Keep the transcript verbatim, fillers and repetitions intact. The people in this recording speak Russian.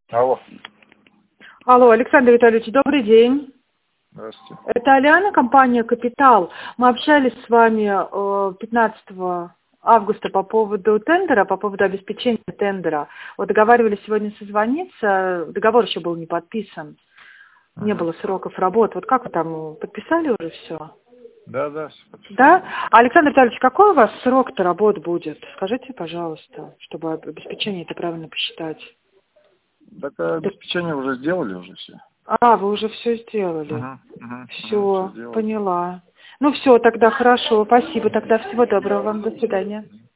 Алло. Алло, Александр Витальевич, добрый день. Здравствуйте. Это Алиана, компания «Капитал». Мы общались с вами пятнадцатого августа по поводу тендера, по поводу обеспечения тендера. Вот договаривались сегодня созвониться, договор еще был не подписан, uh-huh. не было сроков работы. Вот как вы там, подписали уже все? Да, да. Да? Александр Витальевич, какой у вас срок-то работ будет? Скажите, пожалуйста, чтобы обеспечение это правильно посчитать. Так обеспечение уже сделали уже все. А, вы уже все сделали. Uh-huh, uh-huh, все, uh-huh, все поняла. Ну все, тогда хорошо, спасибо, тогда всего доброго вам, до свидания.